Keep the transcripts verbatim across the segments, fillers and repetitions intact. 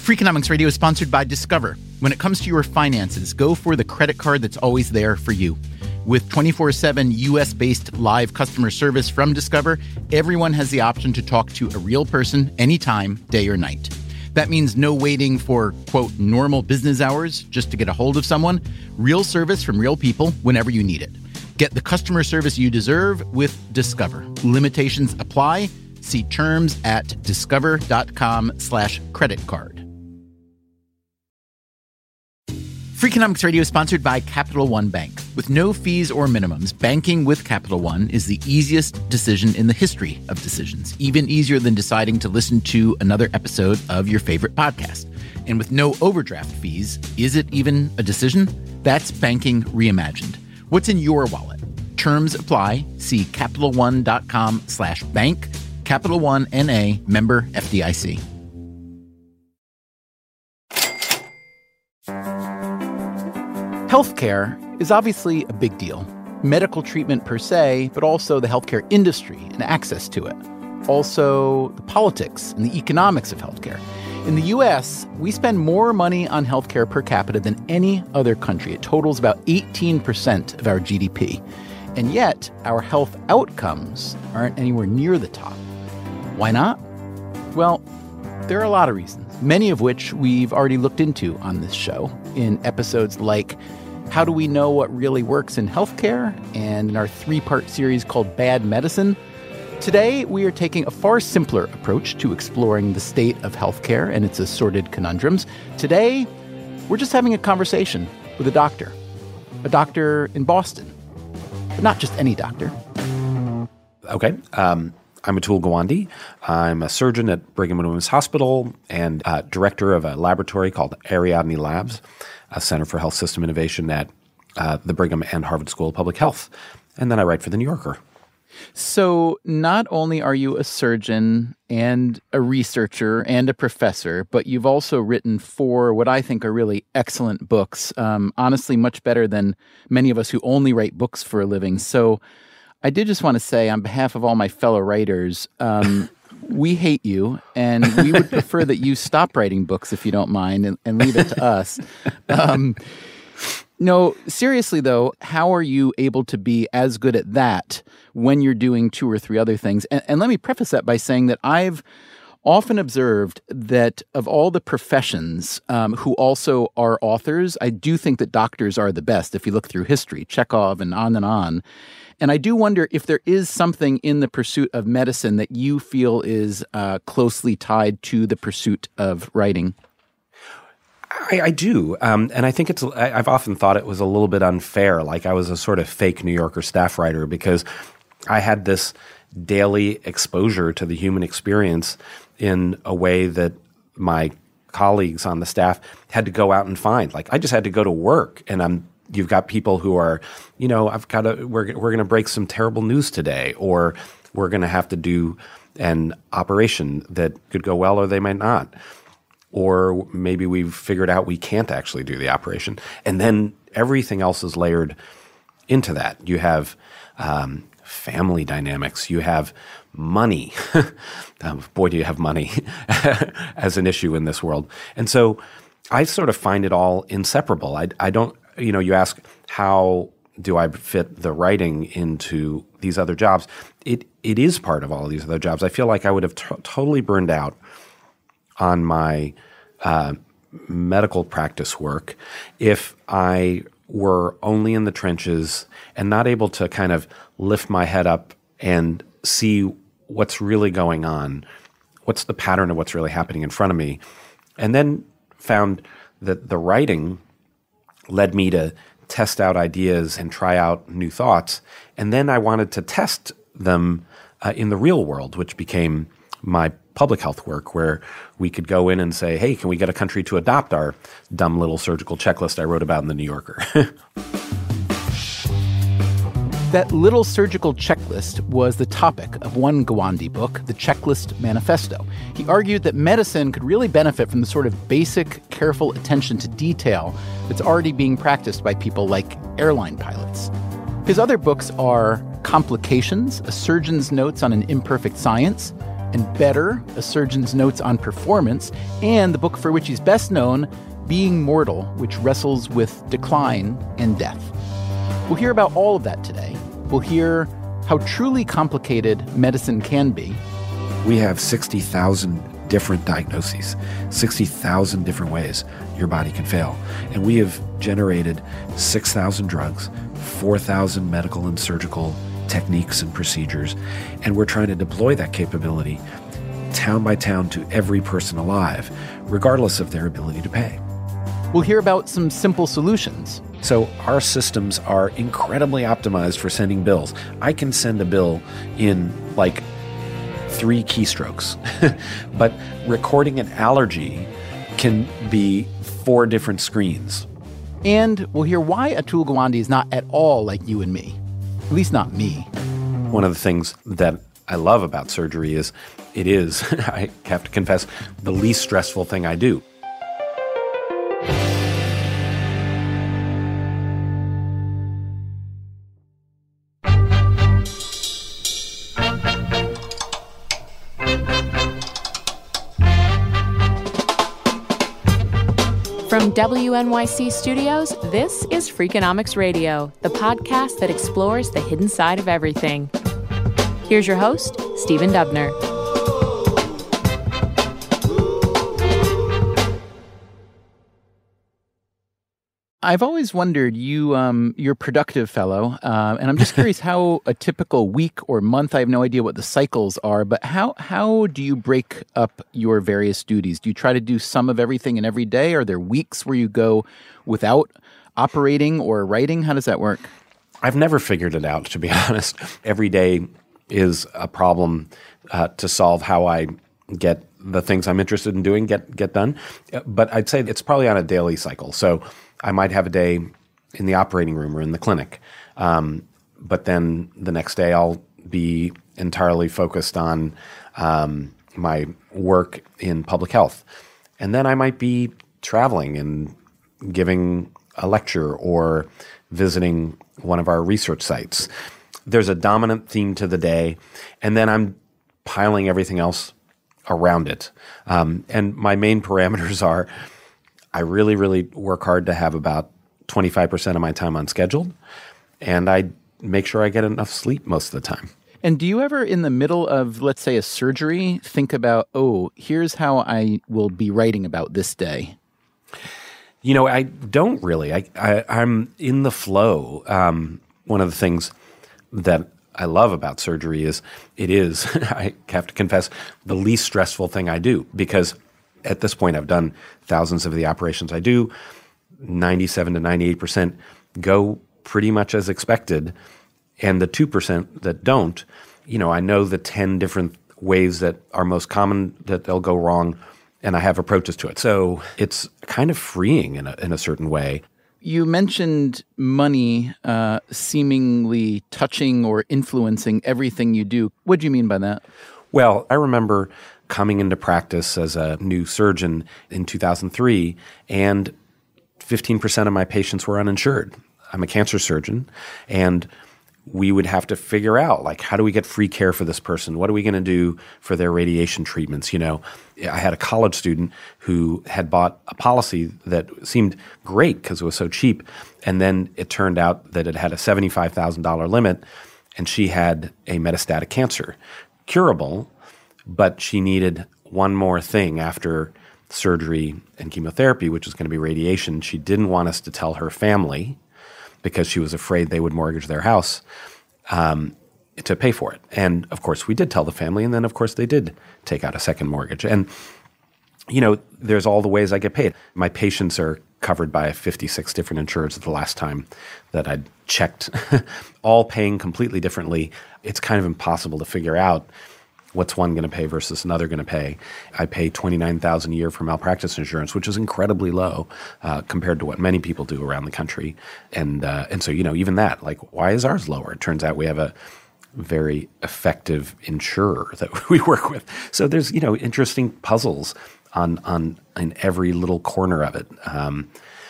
Freakonomics Radio is sponsored by Discover. When it comes to your finances, go for the credit card that's always there for you. With twenty-four seven U S-based live customer service from Discover, everyone has the option to talk to a real person anytime, day or night. That means no waiting for, quote, normal business hours just to get a hold of someone. Real service from real people whenever you need it. Get the customer service you deserve with Discover. Limitations apply. See terms at discover.com slash credit card. Freakonomics Radio is sponsored by Capital One Bank. With no fees or minimums, banking with Capital One is the easiest decision in the history of decisions, even easier than deciding to listen to another episode of your favorite podcast. And with no overdraft fees, is it even a decision? That's banking reimagined. What's in your wallet? Terms apply. See CapitalOne.com slash bank. Capital One N A, member F D I C. Healthcare is obviously a big deal. Medical treatment per se, but also the healthcare industry and access to it. Also, the politics and the economics of healthcare. In the U S, we spend more money on healthcare per capita than any other country. It totals about eighteen percent of our G D P. And yet, our health outcomes aren't anywhere near the top. Why not? Well, there are a lot of reasons, many of which we've already looked into on this show in episodes like How Do We Know What Really Works in Healthcare? And in our three-part series called Bad Medicine. Today, we are taking a far simpler approach to exploring the state of healthcare and its assorted conundrums. Today, we're just having a conversation with a doctor, a doctor in Boston, but not just any doctor. Okay. Um, I'm Atul Gawande. I'm a surgeon at Brigham and Women's Hospital and uh, director of a laboratory called Ariadne Labs, a Center for Health System Innovation at uh, the Brigham and Harvard School of Public Health. And then I write for The New Yorker. So not only are you a surgeon and a researcher and a professor, but you've also written four what I think are really excellent books, um, honestly much better than many of us who only write books for a living. So I did just want to say on behalf of all my fellow writers, um, we hate you, and we would prefer that you stop writing books if you don't mind and, and leave it to us. Um, no, seriously, though, how are you able to be as good at that when you're doing two or three other things? And, and let me preface that by saying that I've often observed that of all the professions um, who also are authors, I do think that doctors are the best if you look through history, Chekhov and on and on. And I do wonder if there is something in the pursuit of medicine that you feel is uh, closely tied to the pursuit of writing. I, I do. Um, and I think it's, I, I've often thought it was a little bit unfair. Like I was a sort of fake New Yorker staff writer because I had this daily exposure to the human experience in a way that my colleagues on the staff had to go out and find. Like I just had to go to work, and I'm You've got people who are, you know, I've got to, we're, we're going to break some terrible news today, or we're going to have to do an operation that could go well or they might not. Or maybe we've figured out we can't actually do the operation. And then everything else is layered into that. You have um, family dynamics. You have money. um, boy, do you have money as an issue in this world. And so I sort of find it all inseparable. I, I don't, you know, you ask, how do I fit the writing into these other jobs? It It is part of all of these other jobs. I feel like I would have t- totally burned out on my uh, medical practice work if I were only in the trenches and not able to kind of lift my head up and see what's really going on, what's the pattern of what's really happening in front of me, and then found that the writing led me to test out ideas and try out new thoughts. And then I wanted to test them uh, in the real world, which became my public health work, where we could go in and say, hey, can we get a country to adopt our dumb little surgical checklist I wrote about in The New Yorker? That little surgical checklist was the topic of one Gawande book, The Checklist Manifesto. He argued that medicine could really benefit from the sort of basic, careful attention to detail that's already being practiced by people like airline pilots. His other books are Complications, A Surgeon's Notes on an Imperfect Science, and Better, a surgeon's notes on performance, and the book for which he's best known, Being Mortal, which wrestles with decline and death. We'll hear about all of that today. We'll hear how truly complicated medicine can be. We have sixty thousand different diagnoses, sixty thousand different ways your body can fail. And we have generated six thousand drugs, four thousand medical and surgical techniques and procedures, and we're trying to deploy that capability town by town to every person alive, regardless of their ability to pay. We'll hear about some simple solutions. So our systems are incredibly optimized for sending bills. I can send a bill in like three keystrokes, but recording an allergy can be four different screens. And we'll hear why Atul Gawande is not at all like you and me. At least not me. One of the things that I love about surgery is it is, I have to confess, the least stressful thing I do. From W N Y C Studios, this is Freakonomics Radio, the podcast that explores the hidden side of everything. Here's your host, Stephen Dubner. I've always wondered, you, um, you're a productive fellow, uh, and I'm just curious how a typical week or month, I have no idea what the cycles are, but how how do you break up your various duties? Do you try to do some of everything in every day? Are there weeks where you go without operating or writing? How does that work? I've never figured it out, to be honest. Every day is a problem uh, to solve how I get the things I'm interested in doing get get done. But I'd say it's probably on a daily cycle. So I might have a day in the operating room or in the clinic, um, but then the next day I'll be entirely focused on um, my work in public health. And then I might be traveling and giving a lecture or visiting one of our research sites. There's a dominant theme to the day, and then I'm piling everything else around it. Um, and my main parameters are I really, really work hard to have about twenty-five percent of my time unscheduled, and I make sure I get enough sleep most of the time. And do you ever, in the middle of, let's say, a surgery, think about, oh, here's how I will be writing about this day? You know, I don't really. I, I, I'm in the flow. Um, one of the things that I love about surgery is it is, I have to confess, the least stressful thing I do, because at this point I've done thousands of the operations I do. ninety-seven to ninety-eight percent go pretty much as expected. And the two percent that don't, you know, I know the ten different ways that are most common that they'll go wrong, and I have approaches to it. So it's kind of freeing in a, in a certain way. You mentioned money uh, seemingly touching or influencing everything you do. What do you mean by that? Well, I remember coming into practice as a new surgeon in two thousand three, and fifteen percent of my patients were uninsured. I'm a cancer surgeon, and we would have to figure out, like, how do we get free care for this person? What are we going to do for their radiation treatments? You know, I had a college student who had bought a policy that seemed great because it was so cheap, and then it turned out that it had a seventy-five thousand dollars limit, and she had a metastatic cancer, curable, but she needed one more thing after surgery and chemotherapy, which was going to be radiation. She didn't want us to tell her family because she was afraid they would mortgage their house um, to pay for it. And, of course, we did tell the family, and then, of course, they did take out a second mortgage. And, you know, there's all the ways I get paid. My patients are covered by fifty-six different insurers at the last time that I'd checked, all paying completely differently. It's kind of impossible to figure out what's one going to pay versus another going to pay. I pay twenty-nine thousand dollars a year for malpractice insurance, which is incredibly low uh, compared to what many people do around the country. And uh, and so, you know, even that, like, why is ours lower? It turns out we have a very effective insurer that we work with. So there's, you know, interesting puzzles on on in every little corner of it. Um,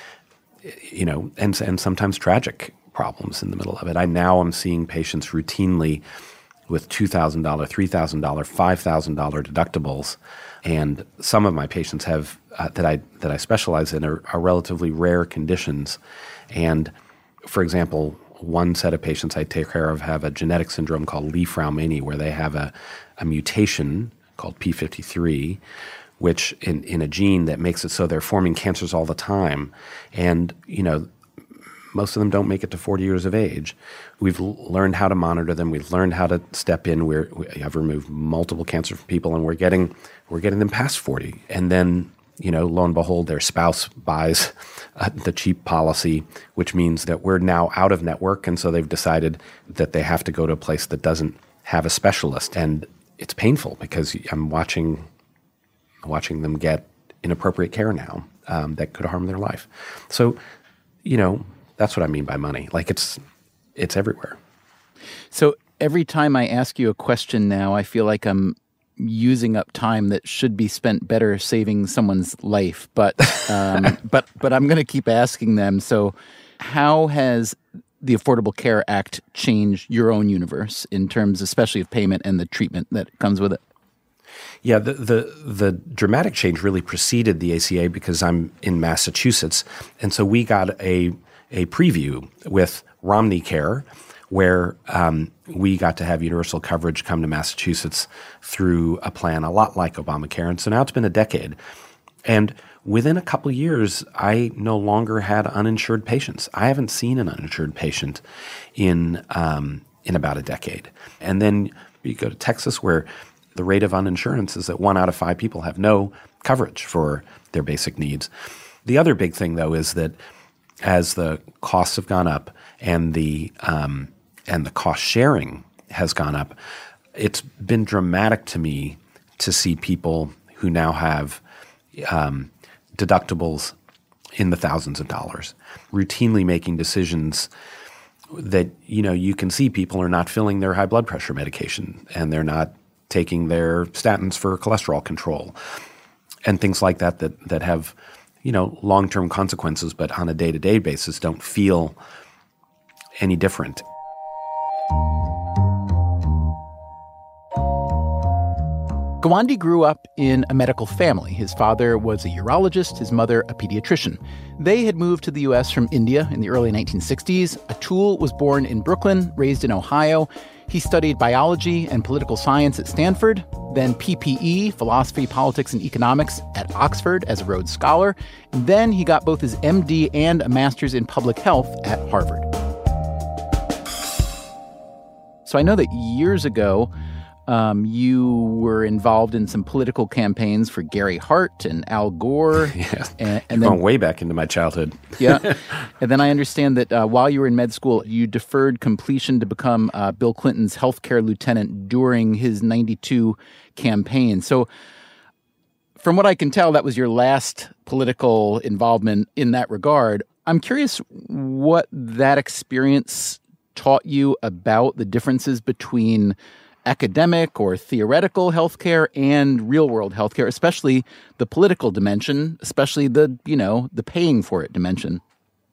you know, and and sometimes tragic problems in the middle of it. I now am seeing patients routinely with two thousand dollars, three thousand dollars, five thousand dollars deductibles. And some of my patients have uh, that I that I specialize in are, are relatively rare conditions. And for example, one set of patients I take care of have a genetic syndrome called Li-Fraumeni, where they have a, a mutation called P fifty-three, which in, in a gene that makes it so they're forming cancers all the time. And, you know, most of them don't make it to forty years of age. We've l- learned how to monitor them. We've learned how to step in. We're, we have removed multiple cancer from people, and we're getting we're getting them past forty. And then, you know, lo and behold, their spouse buys uh, the cheap policy, which means that we're now out of network, and so they've decided that they have to go to a place that doesn't have a specialist. And it's painful because I'm watching watching them get inappropriate care now um, that could harm their life. So, you know, that's what I mean by money. Like it's it's everywhere. So every time I ask you a question now, I feel like I'm using up time that should be spent better saving someone's life. But um, but but I'm going to keep asking them. So how has the Affordable Care Act changed your own universe in terms especially of payment and the treatment that comes with it? Yeah, the, the the dramatic change really preceded the A C A because I'm in Massachusetts. And so we got a a preview with Romney Care, where um, we got to have universal coverage come to Massachusetts through a plan a lot like Obamacare. And so now it's been a decade. And within a couple of years, I no longer had uninsured patients. I haven't seen an uninsured patient in um, in about a decade. And then you go to Texas, where the rate of uninsurance is that one out of five people have no coverage for their basic needs. The other big thing, though, is that as the costs have gone up and the um, and the cost sharing has gone up, it's been dramatic to me to see people who now have um, deductibles in the thousands of dollars, routinely making decisions that, you know, you can see people are not filling their high blood pressure medication and they're not taking their statins for cholesterol control and things like that that that have, you know, long-term consequences, but on a day-to-day basis don't feel any different. Gawande grew up in a medical family. His father was a urologist, his mother a pediatrician. They had moved to the U S from India in the early nineteen sixties. Atul was born in Brooklyn, raised in Ohio. He studied biology and political science at Stanford, then P P E, philosophy, politics, and economics at Oxford as a Rhodes Scholar. And then he got both his M D and a master's in public health at Harvard. So I know that years ago, um, you were involved in some political campaigns for Gary Hart and Al Gore. Yeah, and, and You've then, gone way back into my childhood. Yeah. And then I understand that uh, while you were in med school, you deferred completion to become uh, Bill Clinton's healthcare lieutenant during his ninety-two campaign. So from what I can tell, that was your last political involvement in that regard. I'm curious what that experience taught you about the differences between academic or theoretical healthcare and real-world healthcare, especially the political dimension, especially the, you know, the paying for it dimension.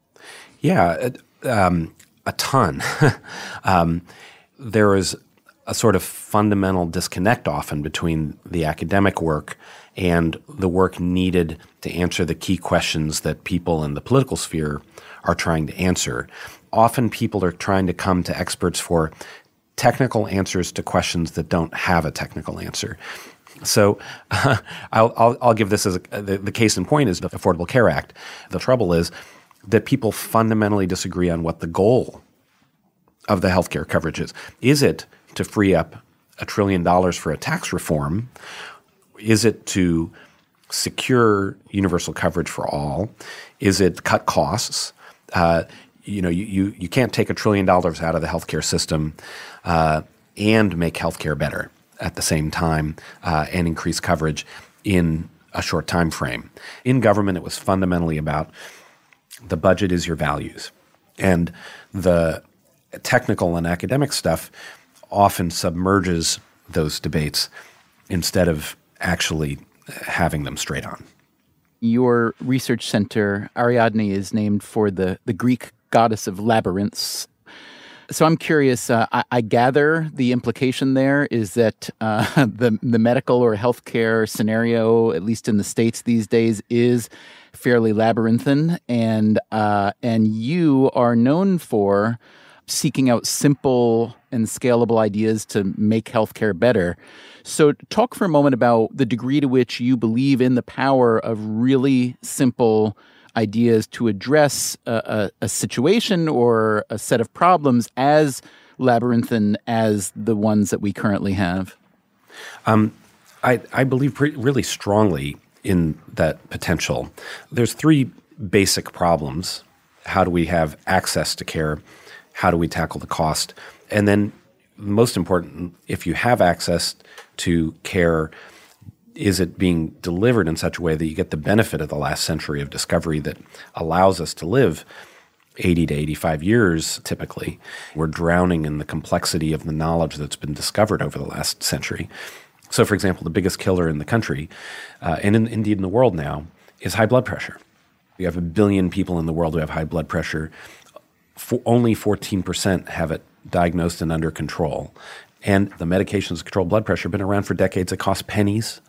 Yeah, um, a ton. um, there is a sort of fundamental disconnect often between the academic work and the work needed to answer the key questions that people in the political sphere are trying to answer. Often people are trying to come to experts for technical answers to questions that don't have a technical answer. So uh, I'll, I'll, I'll give this as a, the, the case in point is the Affordable Care Act. The trouble is that people fundamentally disagree on what the goal of the healthcare coverage is. Is it to free up a trillion dollars for a tax reform? Is it to secure universal coverage for all? Is it cut costs? Uh, you know, you, you, you can't take a trillion dollars out of the healthcare system uh, and make healthcare better at the same time uh, and increase coverage in a short time frame. In government, it was fundamentally about the budget is your values. And the technical and academic stuff often submerges those debates instead of actually having them straight on. Your research center, Ariadne, is named for the, the Greek goddess of labyrinths. So I'm curious, uh, I, I gather the implication there is that uh, the, the medical or healthcare scenario, at least in the States these days, is fairly labyrinthine, and uh, and you are known for seeking out simple and scalable ideas to make healthcare better. So talk for a moment about the degree to which you believe in the power of really simple ideas to address a, a, a situation or a set of problems as labyrinthine as the ones that we currently have. Um, I, I believe pre- really strongly in that potential. There's three basic problems. How do we have access to care? How do we tackle the cost? And then most important, if you have access to care, is it being delivered in such a way that you get the benefit of the last century of discovery that allows us to live eighty to eighty-five years typically? We're drowning in the complexity of the knowledge that's been discovered over the last century. So, for example, the biggest killer in the country, uh, and in, indeed in the world now, is high blood pressure. We have a billion people in the world who have high blood pressure. For only fourteen percent have it diagnosed and under control. And the medications to control blood pressure have been around for decades. It costs pennies,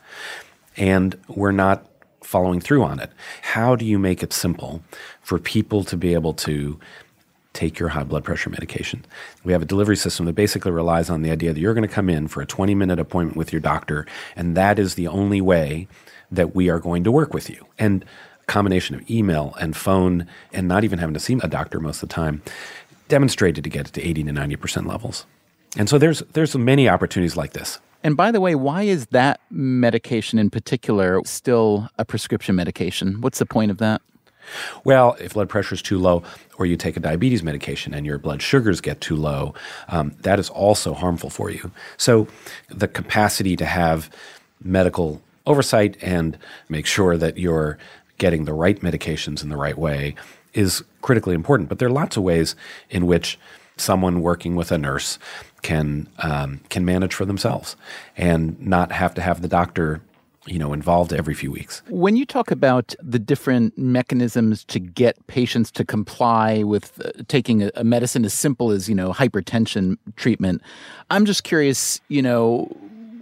and we're not following through on it. How do you make it simple for people to be able to take your high blood pressure medication? We have a delivery system that basically relies on the idea that you're going to come in for a twenty-minute appointment with your doctor, and that is the only way that we are going to work with you. And a combination of email and phone and not even having to see a doctor most of the time demonstrated to get it to eighty to ninety percent levels. And so there's there's many opportunities like this. And by the way, why is that medication in particular still a prescription medication? What's the point of that? Well, if blood pressure is too low, or you take a diabetes medication and your blood sugars get too low, um, that is also harmful for you. So the capacity to have medical oversight and make sure that you're getting the right medications in the right way is critically important. But there are lots of ways in which someone working with a nurse can um, can manage for themselves and not have to have the doctor, you know, involved every few weeks. When you talk about the different mechanisms to get patients to comply with uh, taking a, a medicine as simple as, you know, hypertension treatment, I'm just curious, you know,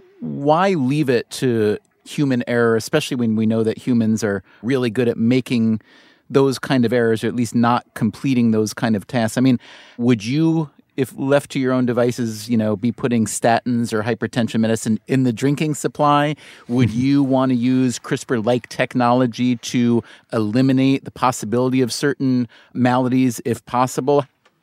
why leave it to human error, especially when we know that humans are really good at making those kind of errors, or at least not completing those kind of tasks? I mean, would you, if left to your own devices, you know, be putting statins or hypertension medicine in the drinking supply? Would you want to use CRISPR-like technology to eliminate the possibility of certain maladies if possible?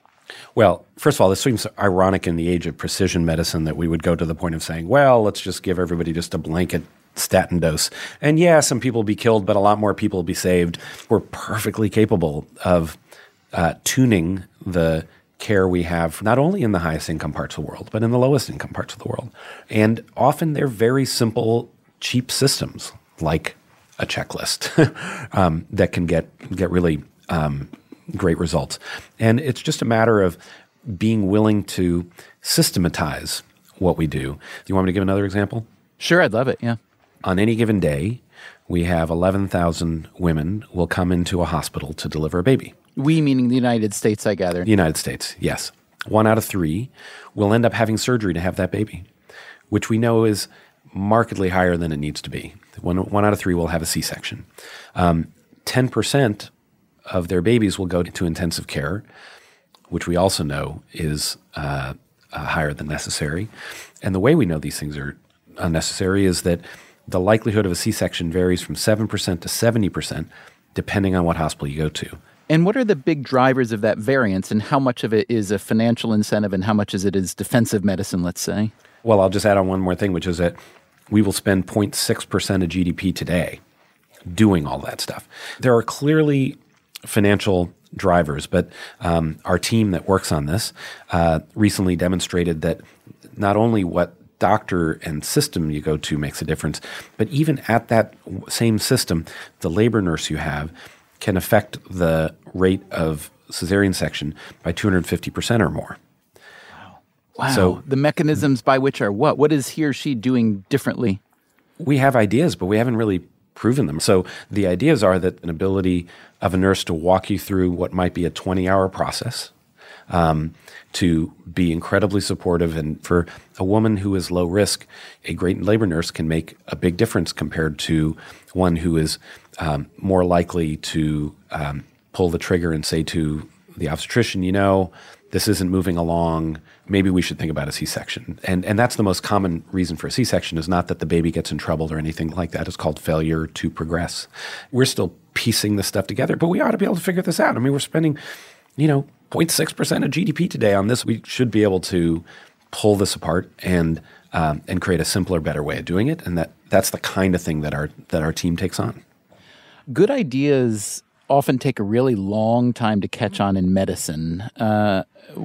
Well, first of all, this seems ironic in the age of precision medicine that we would go to the point of saying, well, let's just give everybody just a blanket statin dose. And yeah, some people will be killed, but a lot more people will be saved. We're perfectly capable of uh, tuning the care we have, not only in the highest income parts of the world, but in the lowest income parts of the world. And often they're very simple, cheap systems, like a checklist um, that can get, get really um, great results. And it's just a matter of being willing to systematize what we do. Do you want me to give another example? Sure, I'd love it, yeah. On any given day, we have eleven thousand women will come into a hospital to deliver a baby. We meaning the United States, I gather. The United States, yes. One out of three will end up having surgery to have that baby, which we know is markedly higher than it needs to be. One, one out of three will have a C-section. Um, ten percent of their babies will go to intensive care, which we also know is uh, uh, higher than necessary. And the way we know these things are unnecessary is that the likelihood of a C-section varies from seven percent to seventy percent, depending on what hospital you go to. And what are the big drivers of that variance, and how much of it is a financial incentive and how much of it is defensive medicine, let's say? Well, I'll just add on one more thing, which is that we will spend zero point six percent of G D P today doing all that stuff. There are clearly financial drivers, but um, our team that works on this uh, recently demonstrated that not only what doctor and system you go to makes a difference, but even at that same system, the labor nurse you have can affect the rate of cesarean section by two hundred fifty percent or more. Wow. Wow. So the mechanisms by which are what? What is he or she doing differently? We have ideas, but we haven't really proven them. So the ideas are that an ability of a nurse to walk you through what might be a twenty-hour process um, to be incredibly supportive. And for a woman who is low risk, a great labor nurse can make a big difference compared to one who is um, more likely to um, pull the trigger and say to the obstetrician, you know, this isn't moving along. Maybe we should think about a C-section. And and that's the most common reason for a C-section, is not that the baby gets in trouble or anything like that. It's called failure to progress. We're still piecing this stuff together, but we ought to be able to figure this out. I mean, we're spending, you know, zero point six percent of G D P today on this. We should be able to pull this apart and um, and create a simpler, better way of doing it. And that that's the kind of thing that our that our team takes on. Good ideas often take a really long time to catch on in medicine. Uh,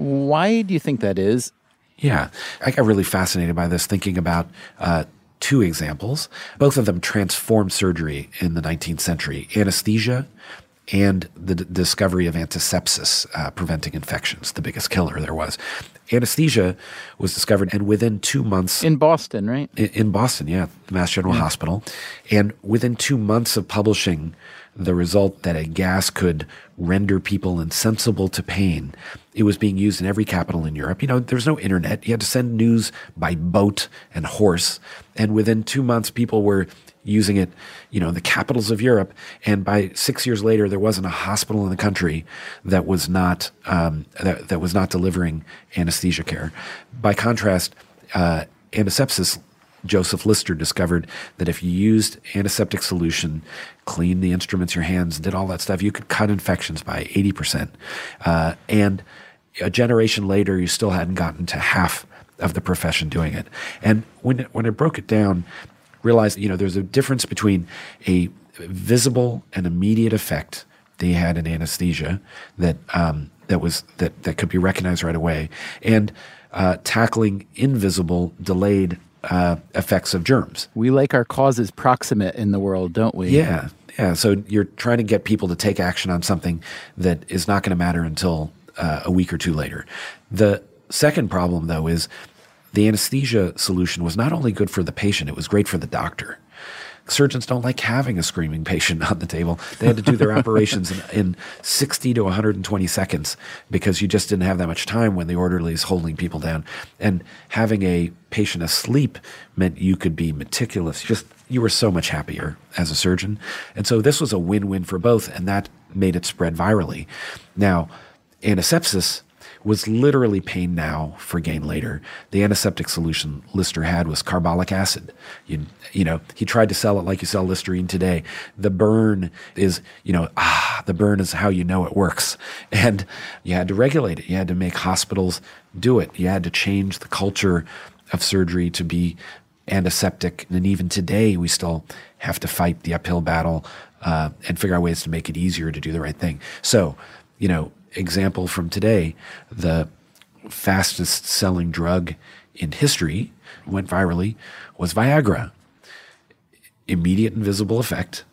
why do you think that is? Yeah, I got really fascinated by this, thinking about uh, two examples. Both of them transformed surgery in the nineteenth century: anesthesia and the d- discovery of antisepsis, uh, preventing infections, the biggest killer there was. Anesthesia was discovered, and within two months— In Boston, right? In, in Boston, yeah, Mass General Yeah. Hospital. And within two months of publishing the result that a gas could render people insensible to pain, it was being used in every capital in Europe. You know, there was no internet. You had to send news by boat and horse. And within two months, people were using it, you know, in the capitals of Europe. And by six years later, there wasn't a hospital in the country that was not um, that, that was not delivering anesthesia care. By contrast, uh, antisepsis, Joseph Lister discovered that if you used antiseptic solution, cleaned the instruments, your hands, did all that stuff, you could cut infections by eighty percent. Uh, and a generation later, you still hadn't gotten to half of the profession doing it. And when it, when it broke it down, realized, you know, there's a difference between a visible and immediate effect they had in anesthesia that um, that was that that could be recognized right away, and uh, tackling invisible, delayed uh, effects of germs. We like our causes proximate in the world, don't we? Yeah, yeah. So you're trying to get people to take action on something that is not going to matter until uh, a week or two later. The second problem, though, is the anesthesia solution was not only good for the patient, it was great for the doctor. Surgeons don't like having a screaming patient on the table. They had to do their operations in, in sixty to one hundred twenty seconds because you just didn't have that much time when the orderly is holding people down. And having a patient asleep meant you could be meticulous. Just you were so much happier as a surgeon. And so this was a win-win for both, and that made it spread virally. Now, antisepsis was literally pain now for gain later. The antiseptic solution Lister had was carbolic acid. You, you know, he tried to sell it like you sell Listerine today. The burn is, you know, ah, the burn is how you know it works. And you had to regulate it. You had to make hospitals do it. You had to change the culture of surgery to be antiseptic. And even today, we still have to fight the uphill battle uh, and figure out ways to make it easier to do the right thing. So, you know, example from today, the fastest selling drug in history, went virally, was Viagra. Immediate and visible effect.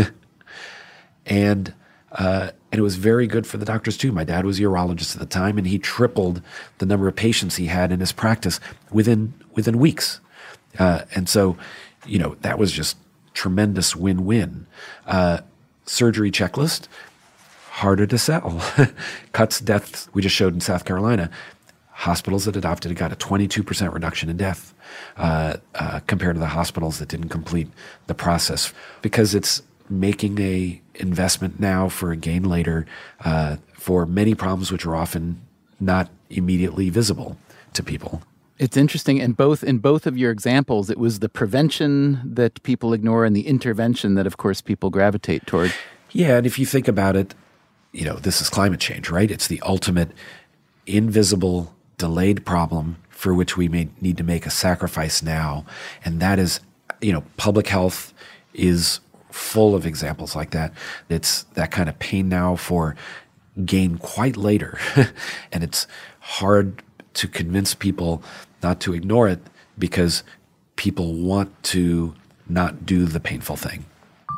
and uh, and it was very good for the doctors too. My dad was a urologist at the time, and he tripled the number of patients he had in his practice within within weeks. Uh, and so, you know, that was just tremendous win-win. Uh, surgery checklist, harder to sell. Cuts deaths, we just showed in South Carolina. Hospitals that adopted it got a twenty-two percent reduction in death uh, uh, compared to the hospitals that didn't complete the process, because it's making a investment now for a gain later uh, for many problems which are often not immediately visible to people. It's interesting, and both in both of your examples, it was the prevention that people ignore and the intervention that, of course, people gravitate toward. Yeah, and if you think about it, you know, this is climate change, right? It's the ultimate invisible, delayed problem for which we may need to make a sacrifice now. And that is, you know, public health is full of examples like that. It's that kind of pain now for gain quite later. And it's hard to convince people not to ignore it because people want to not do the painful thing.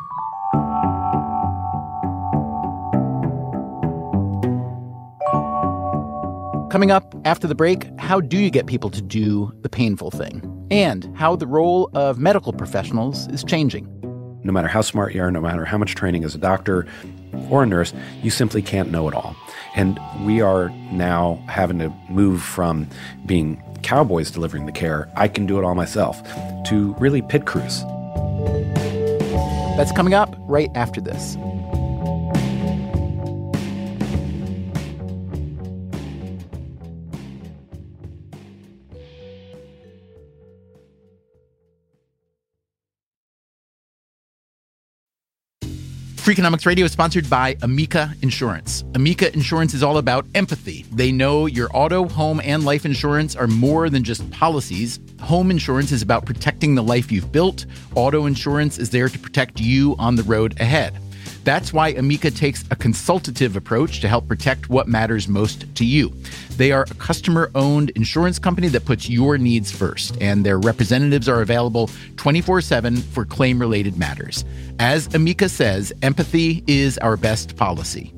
Coming up after the break, how do you get people to do the painful thing? And how the role of medical professionals is changing. no matter how smart you are, no matter how much training as a doctor or a nurse, you simply can't know it all. And we are now having to move from being cowboys delivering the care, I can do it all myself, to really pit crews. That's coming up right after this. Freakonomics Radio is sponsored by Amica Insurance. Amica Insurance is all about empathy. They know your auto, home, and life insurance are more than just policies. Home insurance is about protecting the life you've built. Auto insurance is there to protect you on the road ahead. That's why Amica takes a consultative approach to help protect what matters most to you. They are a customer-owned insurance company that puts your needs first, and their representatives are available twenty-four seven for claim-related matters. As Amica says, empathy is our best policy.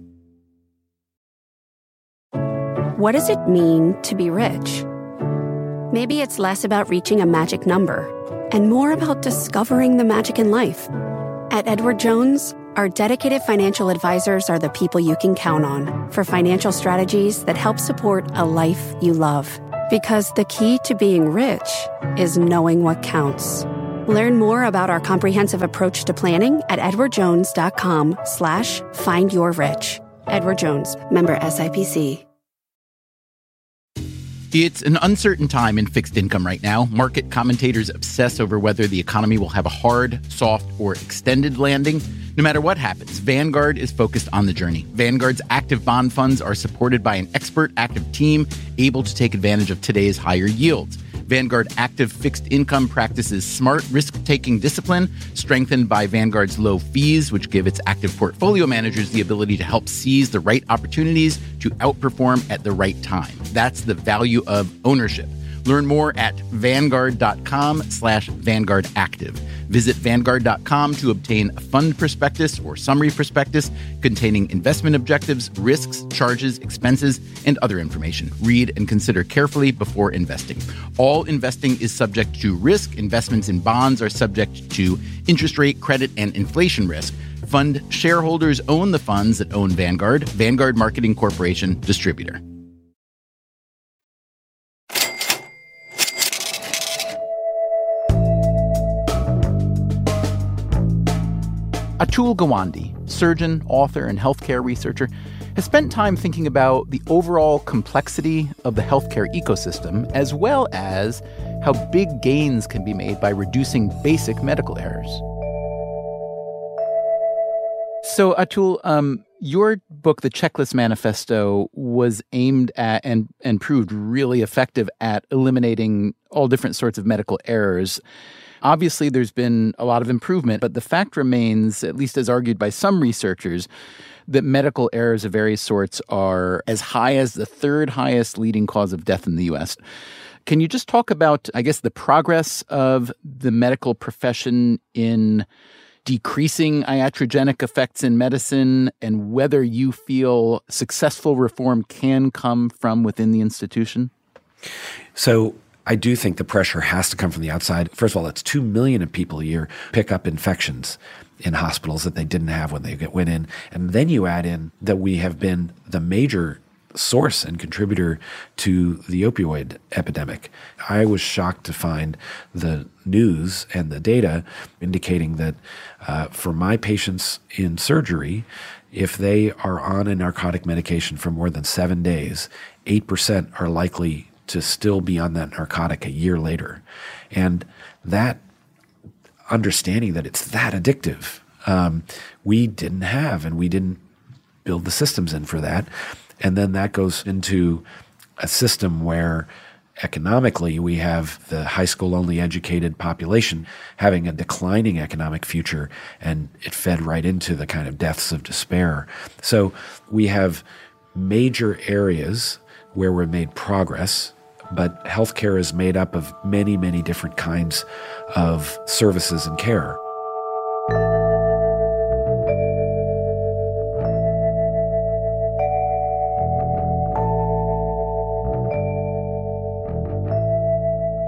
What does it mean to be rich? Maybe it's less about reaching a magic number and more about discovering the magic in life. At Edward Jones, our dedicated financial advisors are the people you can count on for financial strategies that help support a life you love. Because the key to being rich is knowing what counts. Learn more about our comprehensive approach to planning at edwardjones.com slash find your rich. Edward Jones, member S I P C. It's an uncertain time in fixed income right now. Market commentators obsess over whether the economy will have a hard, soft, or extended landing. No matter what happens, Vanguard is focused on the journey. Vanguard's active bond funds are supported by an expert active team able to take advantage of today's higher yields. Vanguard Active Fixed Income practices smart risk-taking discipline, strengthened by Vanguard's low fees, which give its active portfolio managers the ability to help seize the right opportunities to outperform at the right time. That's the value of ownership. Learn more at vanguard.com slash Vanguard Active. Visit vanguard dot com to obtain a fund prospectus or summary prospectus containing investment objectives, risks, charges, expenses, and other information. Read and consider carefully before investing. All investing is subject to risk. Investments in bonds are subject to interest rate, credit, and inflation risk. Fund shareholders own the funds that own Vanguard. Vanguard Marketing Corporation, distributor. Atul Gawande, surgeon, author, and healthcare researcher, has spent time thinking about the overall complexity of the healthcare ecosystem, as well as how big gains can be made by reducing basic medical errors. So, Atul, um, your book, The Checklist Manifesto, was aimed at and, and proved really effective at eliminating all different sorts of medical errors. Obviously, there's been a lot of improvement, but the fact remains, at least as argued by some researchers, that medical errors of various sorts are as high as the third highest leading cause of death in the U S. Can you just talk about, I guess, the progress of the medical profession in decreasing iatrogenic effects in medicine and whether you feel successful reform can come from within the institution? So I do think the pressure has to come from the outside. First of all, it's two million people a year pick up infections in hospitals that they didn't have when they went in. And then you add in that we have been the major source and contributor to the opioid epidemic. I was shocked to find the news and the data indicating that uh, for my patients in surgery, if they are on a narcotic medication for more than seven days, eight percent are likely to still be on that narcotic a year later. And that understanding that it's that addictive, um, we didn't have, and we didn't build the systems in for that. And then that goes into a system where economically we have the high school only educated population having a declining economic future, and it fed right into the kind of deaths of despair. So we have major areas where we've made progress, but healthcare is made up of many, many different kinds of services and care.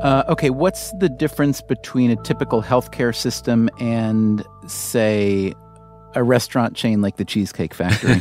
Uh, okay, what's the difference between a typical healthcare system and, say, a restaurant chain like the Cheesecake Factory?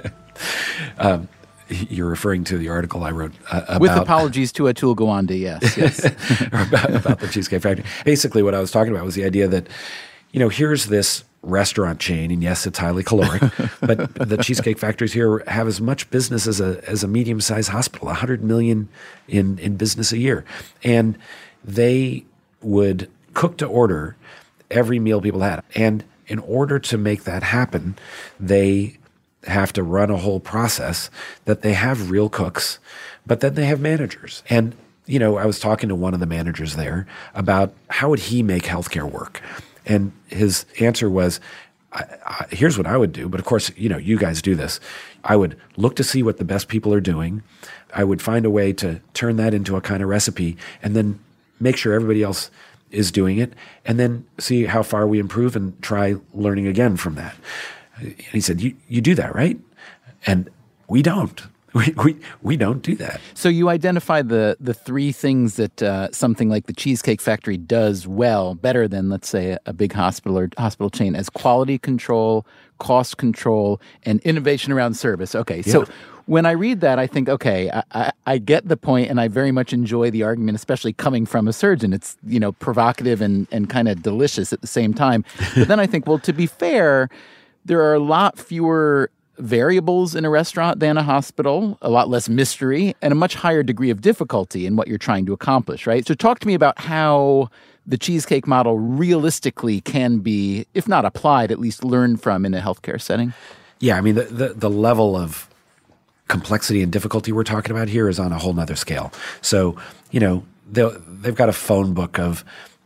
um, you're referring to the article I wrote uh, about... With apologies to Atul Gawande, yes. yes. about, about the Cheesecake Factory. Basically, what I was talking about was the idea that, you know, here's this restaurant chain, and yes, it's highly caloric, but the Cheesecake Factories here have as much business as a as a medium-sized hospital, one hundred million in, in business a year. And they would cook to order every meal people had. And in order to make that happen, they have to run a whole process that they have real cooks, but then they have managers. And, you know, I was talking to one of the managers there about how would he make healthcare work? And his answer was, I, I, here's what I would do. But of course, you know, you guys do this. I would look to see what the best people are doing. I would find a way to turn that into a kind of recipe and then make sure everybody else is doing it and then see how far we improve and try learning again from that. And he said, you, you do that, right? And we don't. We, we we don't do that. So you identify the the three things that uh, something like the Cheesecake Factory does well, better than, let's say, a big hospital or hospital chain, as quality control, cost control, and innovation around service. Okay, yeah. So when I read that, I think, okay, I, I, I get the point, and I very much enjoy the argument, especially coming from a surgeon. It's, you know, provocative and, and kind of delicious at the same time. But then I think, well, to be fair, there are a lot fewer variables in a restaurant than a hospital, a lot less mystery, and a much higher degree of difficulty in what you're trying to accomplish, right? So talk to me about how the cheesecake model realistically can be, if not applied, at least learned from in a healthcare setting. Yeah, I mean, the, the, the level of complexity and difficulty we're talking about here is on a whole nother scale. So, you know, they've got a phone book of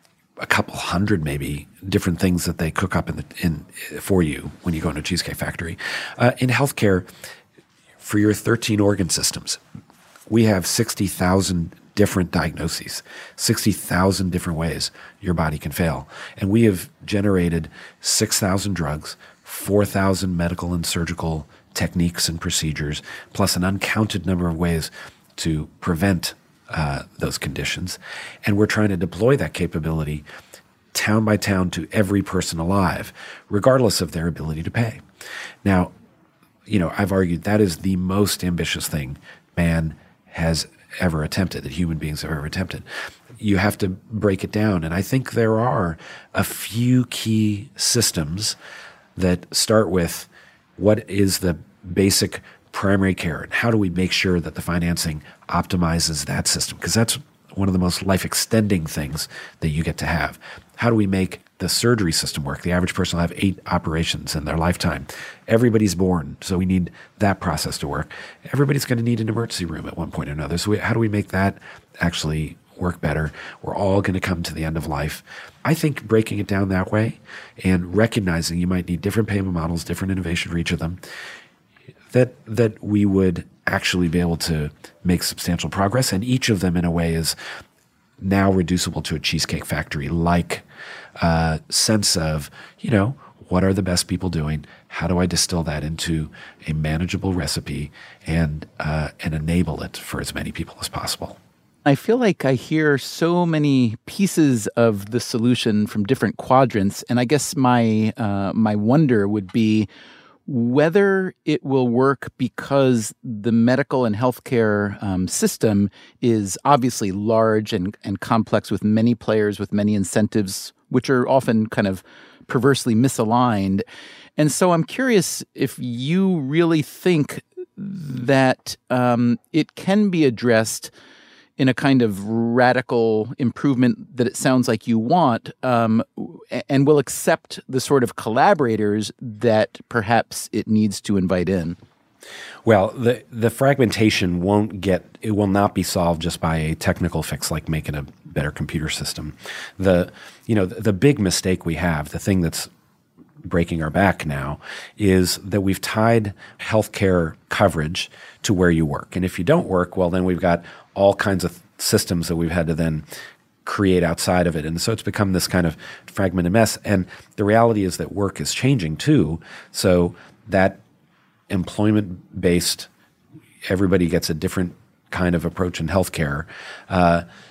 a couple hundred maybe different things that they cook up in the in for you when you go into a Cheesecake Factory. Uh, in healthcare, for your thirteen organ systems, we have sixty thousand different diagnoses, sixty thousand different ways your body can fail. And we have generated six thousand drugs, four thousand medical and surgical techniques and procedures, plus an uncounted number of ways to prevent Uh, those conditions. And we're trying to deploy that capability town by town to every person alive, regardless of their ability to pay. Now, you know, I've argued that is the most ambitious thing man has ever attempted, that human beings have ever attempted. You have to break it down. And I think there are a few key systems that start with what is the basic primary care, and how do we make sure that the financing optimizes that system? Because that's one of the most life-extending things that you get to have. How do we make the surgery system work? The average person will have eight operations in their lifetime. Everybody's born, so we need that process to work. Everybody's going to need an emergency room at one point or another. So we, how do we make that actually work better? We're all going to come to the end of life. I think breaking it down that way and recognizing you might need different payment models, different innovation for each of them, that that we would actually be able to make substantial progress. And each of them, in a way, is now reducible to a Cheesecake Factory-like uh, sense of, you know, what are the best people doing? How do I distill that into a manageable recipe and uh, and enable it for as many people as possible? I feel like I hear so many pieces of the solution from different quadrants, and I guess my uh, my wonder would be whether it will work because the medical and healthcare um, system is obviously large and, and complex with many players, with many incentives, which are often kind of perversely misaligned. And so I'm curious if you really think that um, it can be addressed in a kind of radical improvement that it sounds like you want, um, and will accept the sort of collaborators that perhaps it needs to invite in? Well, the the fragmentation won't get, it will not be solved just by a technical fix like making a better computer system. The, you know, the, the big mistake we have, the thing that's breaking our back now, is that we've tied healthcare coverage to where you work. And if you don't work, well, then we've got all kinds of systems that we've had to then create outside of it. And so it's become this kind of fragmented mess. And the reality is that work is changing too. So that employment-based, everybody gets a different kind of approach in healthcare, uh,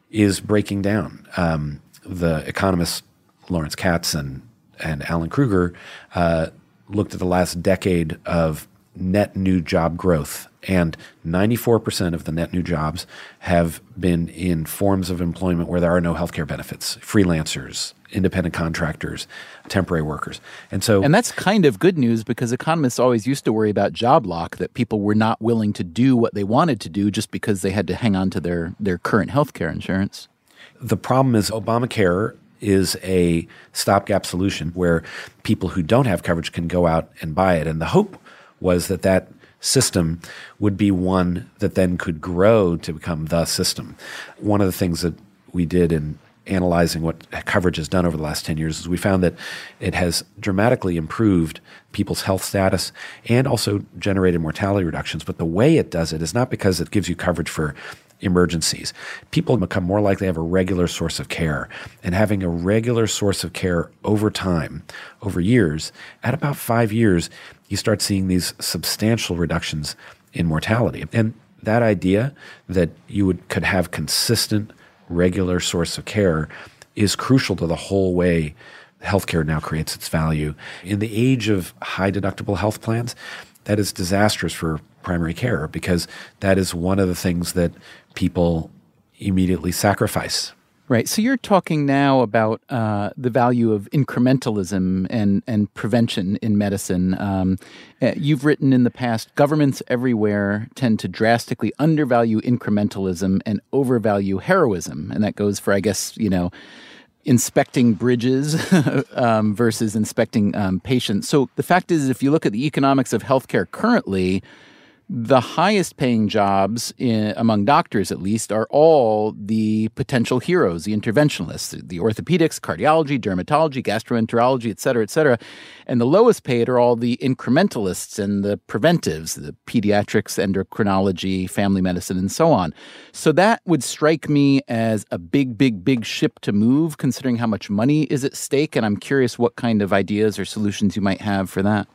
is breaking down. Um, the economists Lawrence Katz and, and Alan Kruger uh, looked at the last decade of net new job growth, and ninety-four percent of the net new jobs have been in forms of employment where there are no healthcare benefits, freelancers, independent contractors, temporary workers. And so, and that's kind of good news, because economists always used to worry about job lock, that people were not willing to do what they wanted to do just because they had to hang on to their, their current healthcare insurance. The problem is Obamacare is a stopgap solution where people who don't have coverage can go out and buy it. And the hope was that that system would be one that then could grow to become the system. One of the things that we did in analyzing what coverage has done over the last ten years is we found that it has dramatically improved people's health status and also generated mortality reductions. But the way it does it is not because it gives you coverage for emergencies. People become more likely to have a regular source of care, and having a regular source of care over time, over years, at about five years, you start seeing these substantial reductions in mortality. And that idea that you would could have consistent, regular source of care is crucial to the whole way healthcare now creates its value. In the age of high deductible health plans, that is disastrous for primary care, because that is one of the things that people immediately sacrifice. Right. So you're talking now about uh, the value of incrementalism and, and prevention in medicine. Um, uh, you've written in the past, governments everywhere tend to drastically undervalue incrementalism and overvalue heroism. And that goes for, I guess, you know, inspecting bridges um, versus inspecting um, patients. So the fact is, if you look at the economics of healthcare currently, the highest paying jobs, in, among doctors at least, are all the potential heroes, the interventionalists, the orthopedics, cardiology, dermatology, gastroenterology, et cetera, et cetera. And the lowest paid are all the incrementalists and the preventives, the pediatrics, endocrinology, family medicine, and so on. So that would strike me as a big, big, big ship to move, considering how much money is at stake. And I'm curious what kind of ideas or solutions you might have for that.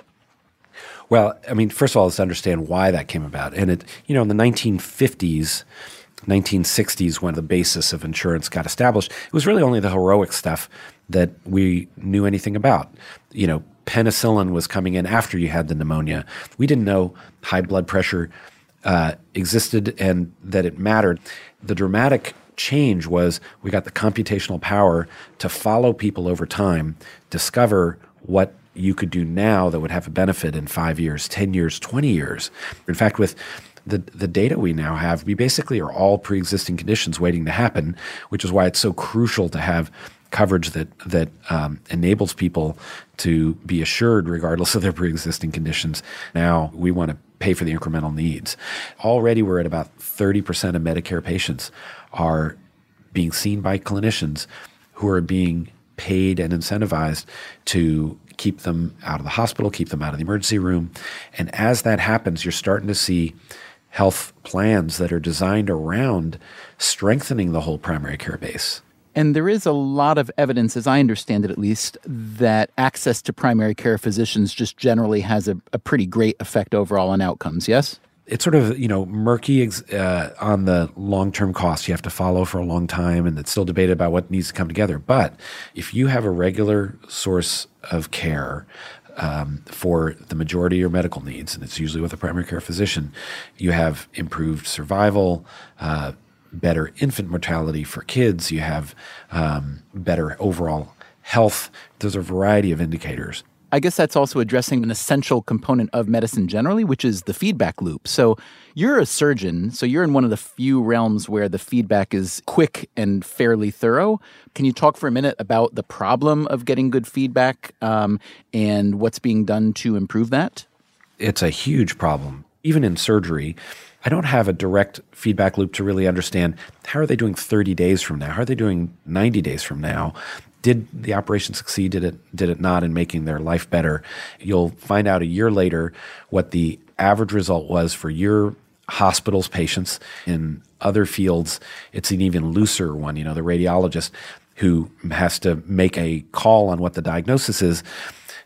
Well, I mean, first of all, let's understand why that came about. And it, you know, in the nineteen fifties, nineteen sixties, when the basis of insurance got established, it was really only the heroic stuff that we knew anything about. You know, penicillin was coming in after you had the pneumonia. We didn't know high blood pressure uh, existed and that it mattered. The dramatic change was we got the computational power to follow people over time, discover what you could do now that would have a benefit in five years, ten years, twenty years. In fact, with the the data we now have, we basically are all pre-existing conditions waiting to happen, which is why it's so crucial to have coverage that that um, enables people to be assured regardless of their pre-existing conditions. Now we want to pay for the incremental needs. Already we're at about thirty percent of Medicare patients are being seen by clinicians who are being paid and incentivized to keep them out of the hospital, keep them out of the emergency room. And as that happens, you're starting to see health plans that are designed around strengthening the whole primary care base. And there is a lot of evidence, as I understand it at least, that access to primary care physicians just generally has a, a pretty great effect overall on outcomes, yes? It's sort of, you know, murky uh, on the long-term costs you have to follow for a long time, and it's still debated about what needs to come together. But if you have a regular source of care um, for the majority of your medical needs, and it's usually with a primary care physician, you have improved survival, uh, better infant mortality for kids, you have um, better overall health. There's a variety of indicators. I guess that's also addressing an essential component of medicine generally, which is the feedback loop. So you're a surgeon, so you're in one of the few realms where the feedback is quick and fairly thorough. Can you talk for a minute about the problem of getting good feedback um, and what's being done to improve that? It's a huge problem. Even in surgery, I don't have a direct feedback loop to really understand how are they doing thirty days from now? How are they doing ninety days from now? Did the operation succeed? Did it did it not in making their life better? You'll find out a year later what the average result was for your hospital's patients. In other fields, it's an even looser one. You know, the radiologist who has to make a call on what the diagnosis is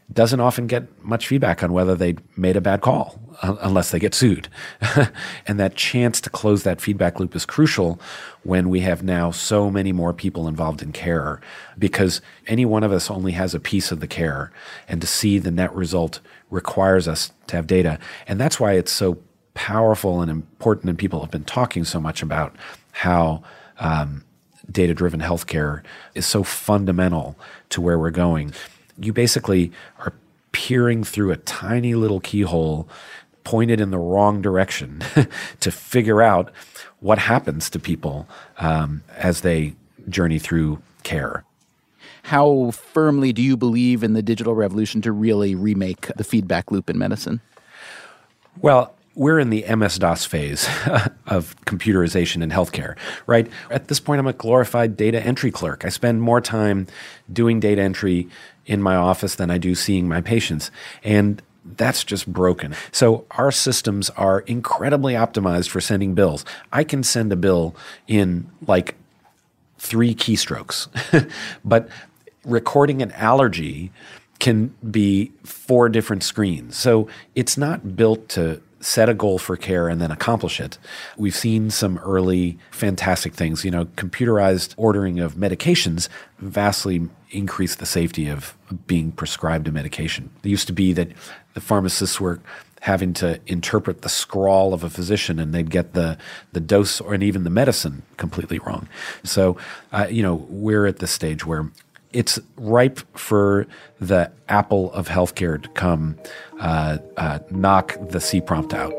doesn't often get much feedback on whether they made a bad call uh, unless they get sued. And that chance to close that feedback loop is crucial when we have now so many more people involved in care, because any one of us only has a piece of the care, and to see the net result requires us to have data. And that's why it's so powerful and important, and people have been talking so much about how um, data-driven healthcare is so fundamental to where we're going. You basically are peering through a tiny little keyhole pointed in the wrong direction to figure out what happens to people um, as they journey through care. How firmly do you believe in the digital revolution to really remake the feedback loop in medicine? Well, we're in the M S DOS phase of computerization in healthcare, right? At this point, I'm a glorified data entry clerk. I spend more time doing data entry in my office than I do seeing my patients. And that's just broken. So our systems are incredibly optimized for sending bills. I can send a bill in like three keystrokes, but recording an allergy can be four different screens. So it's not built to set a goal for care and then accomplish it. We've seen some early fantastic things. You know, computerized ordering of medications vastly increased the safety of being prescribed a medication. It used to be that the pharmacists were having to interpret the scrawl of a physician, and they'd get the, the dose or and even the medicine completely wrong. So, uh, you know, we're at this stage where it's ripe for the Apple of healthcare to come uh, uh, knock the C prompt out.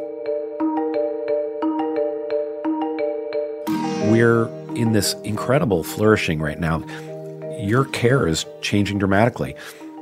We're in this incredible flourishing right now. Your care is changing dramatically.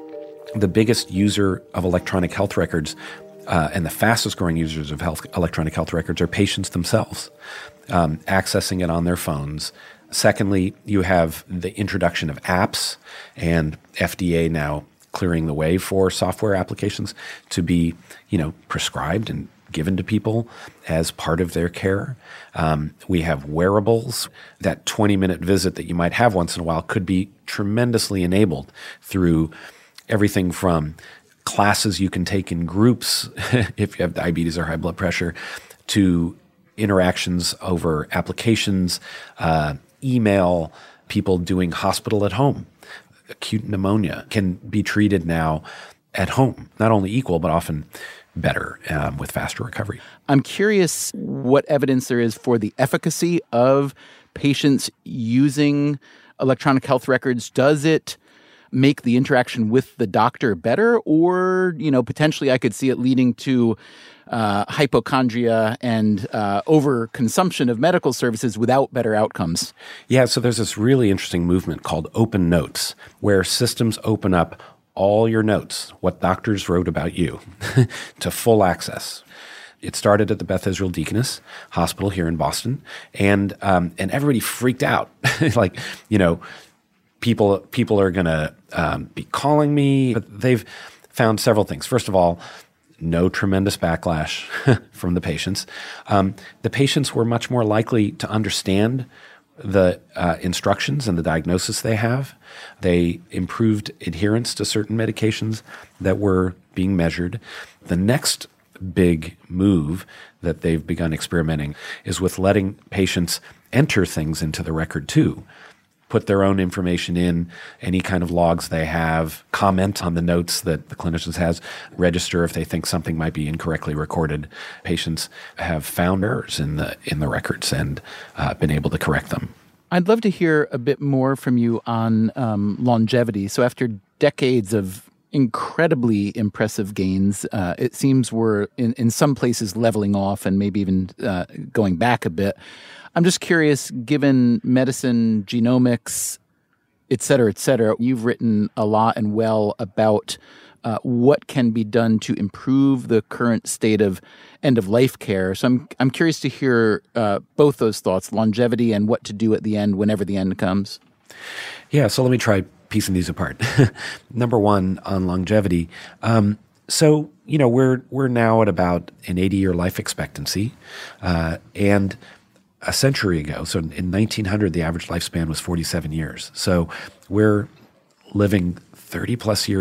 The biggest user of electronic health records uh, and the fastest growing users of health, electronic health records are patients themselves, um, accessing it on their phones. Secondly, you have the introduction of apps and F D A now clearing the way for software applications to be, you know, prescribed and given to people as part of their care. Um, we have wearables. That twenty-minute visit that you might have once in a while could be tremendously enabled through everything from classes you can take in groups if you have diabetes or high blood pressure, to interactions over applications, uh, email, people doing hospital at home. Acute pneumonia can be treated now at home, not only equal, but often better um, with faster recovery. I'm curious what evidence there is for the efficacy of patients using electronic health records. Does it make the interaction with the doctor better? Or, you know, potentially I could see it leading to uh, hypochondria and uh, overconsumption of medical services without better outcomes. Yeah, so there's this really interesting movement called Open Notes, where systems open up all your notes, what doctors wrote about you, to full access. It started at the Beth Israel Deaconess Hospital here in Boston, and um, and everybody freaked out. Like, you know, people people are going to um, be calling me. But they've found several things. First of all, no tremendous backlash from the patients. Um, the patients were much more likely to understand the uh, instructions and the diagnosis they have. They improved adherence to certain medications that were being measured. The next big move that they've begun experimenting is with letting patients enter things into the record too. Put their own information in, any kind of logs they have, comment on the notes that the clinicians has, register if they think something might be incorrectly recorded. Patients have found errors in the in the records and uh, been able to correct them. I'd love to hear a bit more from you on um, longevity. So after decades of incredibly impressive gains, uh, it seems we're in, in some places leveling off and maybe even uh, going back a bit. I'm just curious, given medicine, genomics, et cetera, et cetera, you've written a lot and well about uh, what can be done to improve the current state of end-of-life care. So I'm I'm curious to hear uh, both those thoughts, longevity and what to do at the end whenever the end comes. Yeah, so let me try piecing these apart. Number one, on longevity. Um, so, you know, we're we're now at about an eighty-year life expectancy, uh, and a century ago, so in nineteen hundred, the average lifespan was forty-seven years. So we're living thirty plus years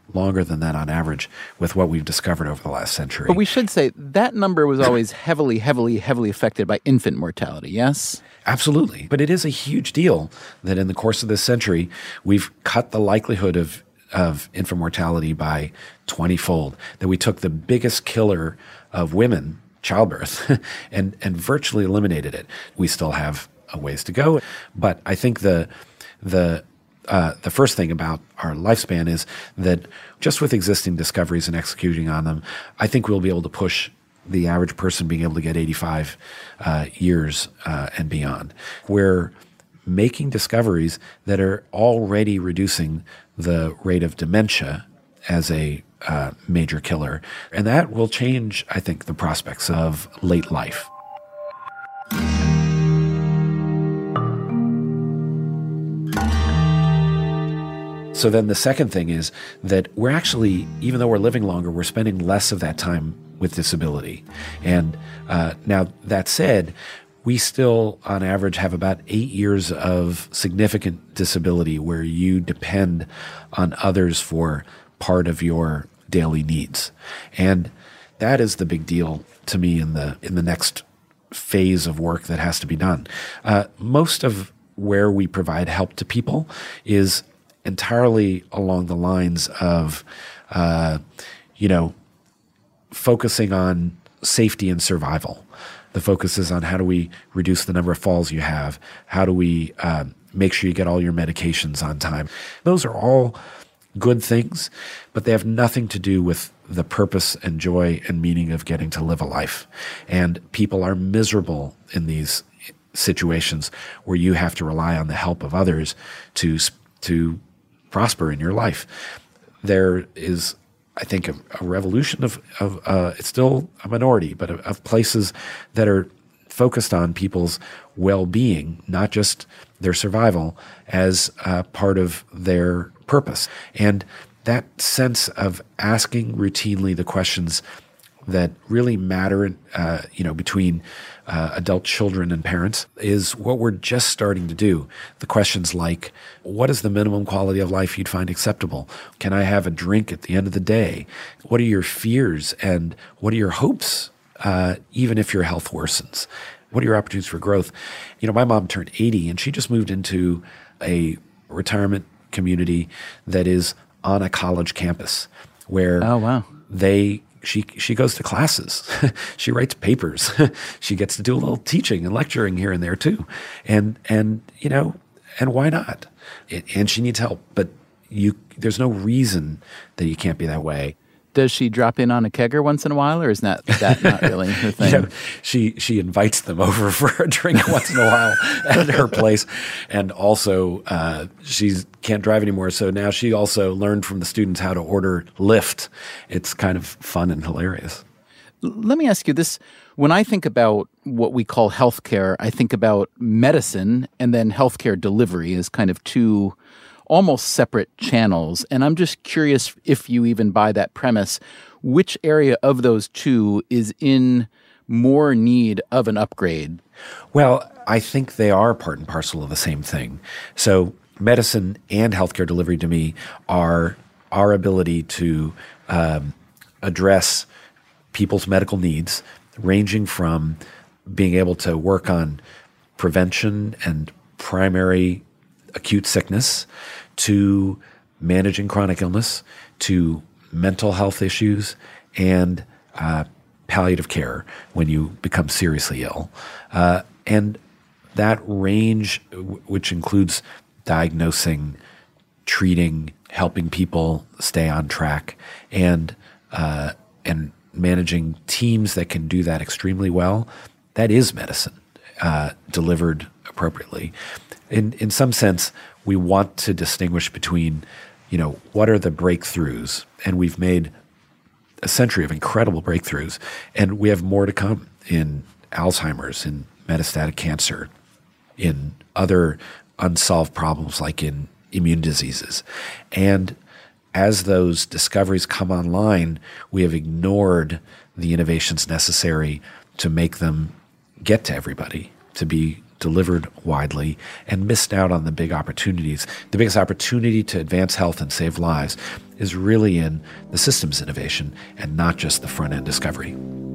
longer than that on average with what we've discovered over the last century. But we should say that number was always heavily, heavily, heavily affected by infant mortality, yes? Absolutely. But it is a huge deal that in the course of this century, we've cut the likelihood of, of infant mortality by twenty-fold, that we took the biggest killer of women, childbirth, and, and virtually eliminated it. We still have a ways to go, but I think the the Uh, the first thing about our lifespan is that just with existing discoveries and executing on them, I think we'll be able to push the average person being able to get eighty-five uh, years uh, and beyond. We're making discoveries that are already reducing the rate of dementia as a uh, major killer. And that will change, I think, the prospects of late life. So then the second thing is that we're actually, even though we're living longer, we're spending less of that time with disability. And uh, now that said, we still on average have about eight years of significant disability where you depend on others for part of your daily needs. And that is the big deal to me in the in the next phase of work that has to be done. Uh, most of where we provide help to people is entirely along the lines of, uh, you know, focusing on safety and survival. The focus is on how do we reduce the number of falls you have? How do we uh, make sure you get all your medications on time? Those are all good things, but they have nothing to do with the purpose and joy and meaning of getting to live a life. And people are miserable in these situations where you have to rely on the help of others to to prosper in your life. There is, I think, a, a revolution of, of uh, it's still a minority, but of, of places that are focused on people's well-being, not just their survival, as uh, part of their purpose. And that sense of asking routinely the questions that really matter, uh, you know, between uh, adult children and parents is what we're just starting to do. The questions like, what is the minimum quality of life you'd find acceptable? Can I have a drink at the end of the day? What are your fears and what are your hopes, uh, even if your health worsens? What are your opportunities for growth? You know, my mom turned eighty and she just moved into a retirement community that is on a college campus where oh, wow. they She she goes to classes. She writes papers. She gets to do a little teaching and lecturing here and there too. And and you know, and why not? It, and she needs help, but you there's no reason that you can't be that way. Does she drop in on a kegger once in a while, or is that that not really her thing? You know, she she invites them over for a drink once in a while at her place, and also uh, she can't drive anymore, so now she also learned from the students how to order Lyft. It's kind of fun and hilarious. Let me ask you this. When I think about what we call healthcare, I think about medicine and then healthcare delivery as kind of two almost separate channels. And I'm just curious if you even buy that premise, which area of those two is in more need of an upgrade? Well, I think they are part and parcel of the same thing. So medicine and healthcare delivery to me are our ability to um, address people's medical needs, ranging from being able to work on prevention and primary acute sickness to managing chronic illness to mental health issues and uh, palliative care when you become seriously ill. Uh, and that range, w- which includes diagnosing, treating, helping people stay on track, and uh, and managing teams that can do that extremely well, that is medicine uh, delivered appropriately. In in some sense, we want to distinguish between, you know, what are the breakthroughs, and we've made a century of incredible breakthroughs, and we have more to come in Alzheimer's, in metastatic cancer, in other unsolved problems like in immune diseases. And as those discoveries come online, we have ignored the innovations necessary to make them get to everybody, to be delivered widely and missed out on the big opportunities. The biggest opportunity to advance health and save lives is really in the systems innovation and not just the front-end discovery.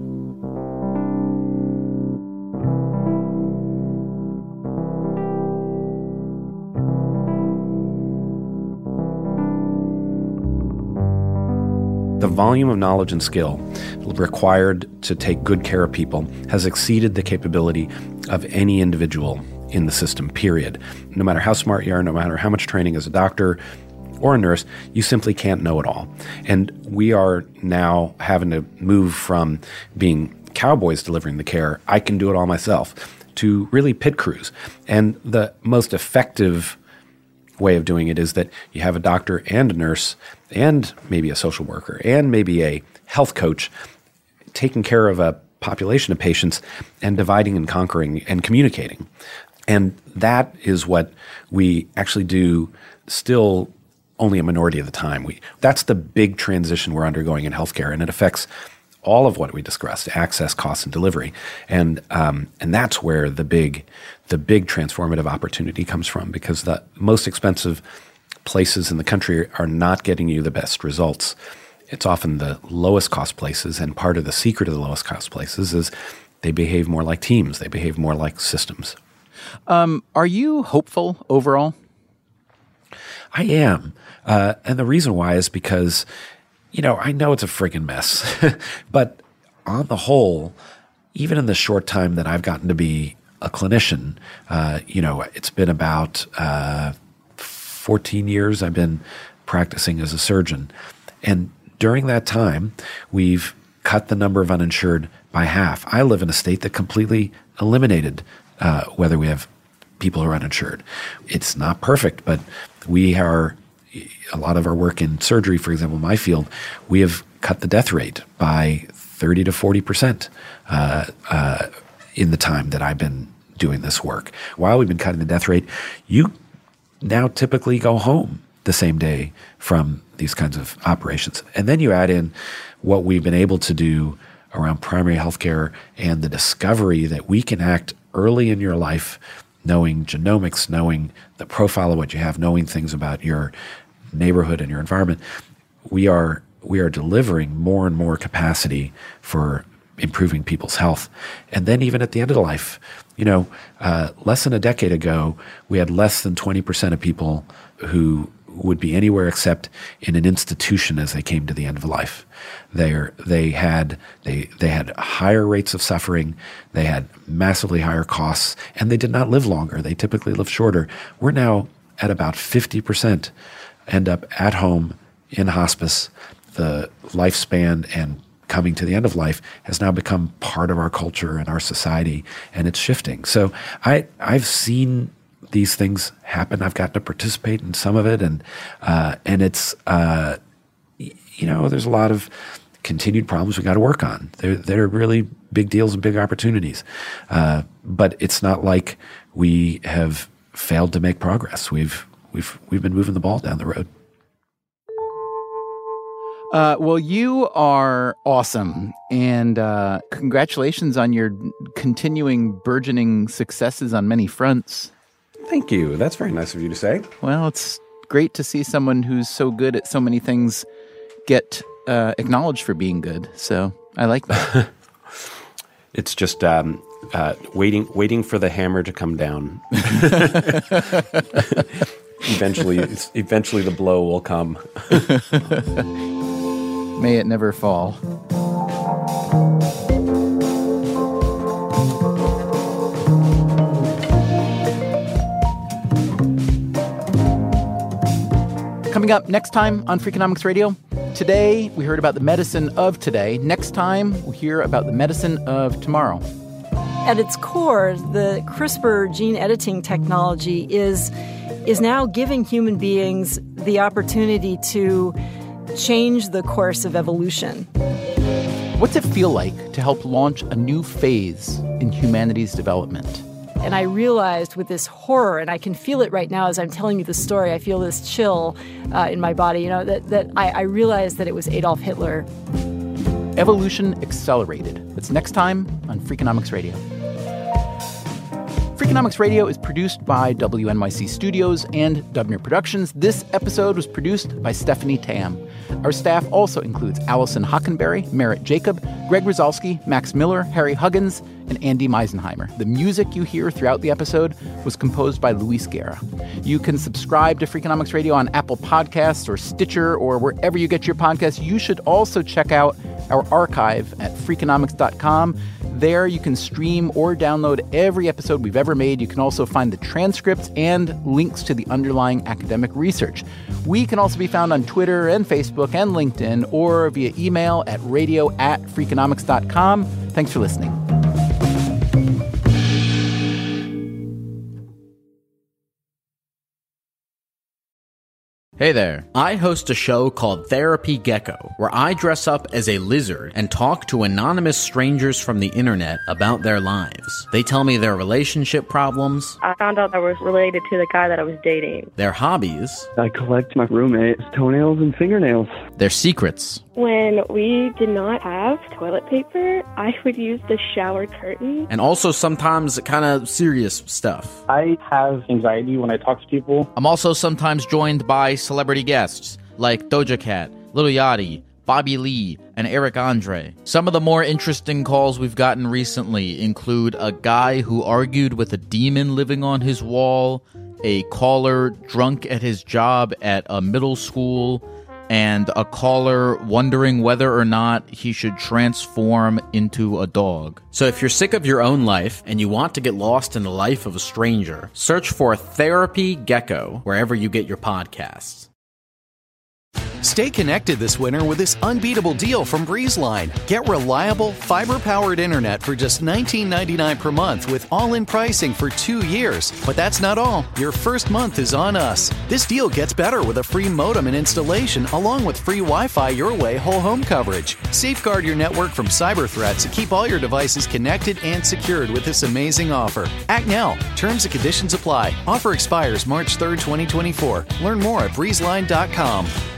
The volume of knowledge and skill required to take good care of people has exceeded the capability of any individual in the system, period. No matter how smart you are, no matter how much training as a doctor or a nurse, you simply can't know it all. And we are now having to move from being cowboys delivering the care, I can do it all myself, to really pit crews. And the most effective way of doing it is that you have a doctor and a nurse and maybe a social worker and maybe a health coach taking care of a population of patients and dividing and conquering and communicating. And that is what we actually do still only a minority of the time. We, that's the big transition we're undergoing in healthcare, and it affects all of what we discussed: access, cost, and delivery. And um, and that's where the big the big transformative opportunity comes from, because the most expensive places in the country are not getting you the best results. It's often the lowest cost places, and part of the secret of the lowest cost places is they behave more like teams. They behave more like systems. Um, are you hopeful overall? I am. Uh, and the reason why is because, you know, I know it's a friggin' mess, but on the whole, even in the short time that I've gotten to be a clinician, uh, you know, it's been about uh, fourteen years I've been practicing as a surgeon. And during that time, we've cut the number of uninsured by half. I live in a state that completely eliminated uh, whether we have people who are uninsured. It's not perfect, but we are, a lot of our work in surgery, for example, in my field, we have cut the death rate by thirty to forty percent uh, uh, in the time that I've been doing this work. While we've been cutting the death rate, you now typically go home the same day from these kinds of operations. And then you add in what we've been able to do around primary healthcare and the discovery that we can act early in your life, knowing genomics, knowing the profile of what you have, knowing things about your neighborhood and your environment. We are we are delivering more and more capacity for improving people's health. And then even at the end of the life, you know, uh, less than a decade ago, we had less than twenty percent of people who would be anywhere except in an institution as they came to the end of life. They're, they had they they had higher rates of suffering, they had massively higher costs, and they did not live longer. They typically lived shorter. We're now at about fifty percent end up at home in hospice. The lifespan and coming to the end of life has now become part of our culture and our society, and it's shifting. So I I've seen these things happen. I've gotten to participate in some of it, and uh, and it's uh, you know, there's a lot of continued problems we got to work on. They're they're really big deals and big opportunities, uh, but it's not like we have failed to make progress. We've we've we've been moving the ball down the road. Uh, well, you are awesome, and uh, congratulations on your continuing burgeoning successes on many fronts. Thank you. That's very nice of you to say. Well, it's great to see someone who's so good at so many things get uh, acknowledged for being good. So I like that. It's just um, uh, waiting, waiting for the hammer to come down. eventually, it's, eventually, the blow will come. May it never fall. Coming up next time on Freakonomics Radio, today we heard about the medicine of today. Next time we'll hear about the medicine of tomorrow. At its core, the CRISPR gene editing technology is is now giving human beings the opportunity to change the course of evolution. What's it feel like to help launch a new phase in humanity's development? And I realized with this horror, and I can feel it right now as I'm telling you the story, I feel this chill uh, in my body, you know, that, that I, I realized that it was Adolf Hitler. Evolution Accelerated. That's next time on Freakonomics Radio. Freakonomics Radio is produced by W N Y C Studios and Dubner Productions. This episode was produced by Stephanie Tam. Our staff also includes Allison Hockenberry, Merritt Jacob, Greg Rosalsky, Max Miller, Harry Huggins, and Andy Meisenheimer. The music you hear throughout the episode was composed by Luis Guerra. You can subscribe to Freakonomics Radio on Apple Podcasts or Stitcher or wherever you get your podcasts. You should also check out our archive at freakonomics dot com. There you can stream or download every episode we've ever made. You can also find the transcripts and links to the underlying academic research. We can also be found on Twitter and Facebook and LinkedIn or via email at radio at freakonomics dot com. Thanks for listening. Hey there. I host a show called Therapy Gecko, where I dress up as a lizard and talk to anonymous strangers from the internet about their lives. They tell me their relationship problems. I found out I was related to the guy that I was dating. Their hobbies. I collect my roommate's toenails and fingernails. Their secrets. When we did not have toilet paper, I would use the shower curtain. And also sometimes kind of serious stuff. I have anxiety when I talk to people. I'm also sometimes joined by celebrity guests like Doja Cat, Lil Yachty, Bobby Lee, and Eric Andre. Some of the more interesting calls we've gotten recently include a guy who argued with a demon living on his wall, a caller drunk at his job at a middle school, and a caller wondering whether or not he should transform into a dog. So if you're sick of your own life and you want to get lost in the life of a stranger, search for Therapy Gecko wherever you get your podcasts. Stay connected this winter with this unbeatable deal from BreezeLine. Get reliable, fiber-powered internet for just nineteen ninety-nine dollars per month with all-in pricing for two years. But that's not all. Your first month is on us. This deal gets better with a free modem and installation, along with free Wi-Fi Your Way whole home coverage. Safeguard your network from cyber threats and keep all your devices connected and secured with this amazing offer. Act now. Terms and conditions apply. Offer expires March third, twenty twenty-four. Learn more at breezeline dot com.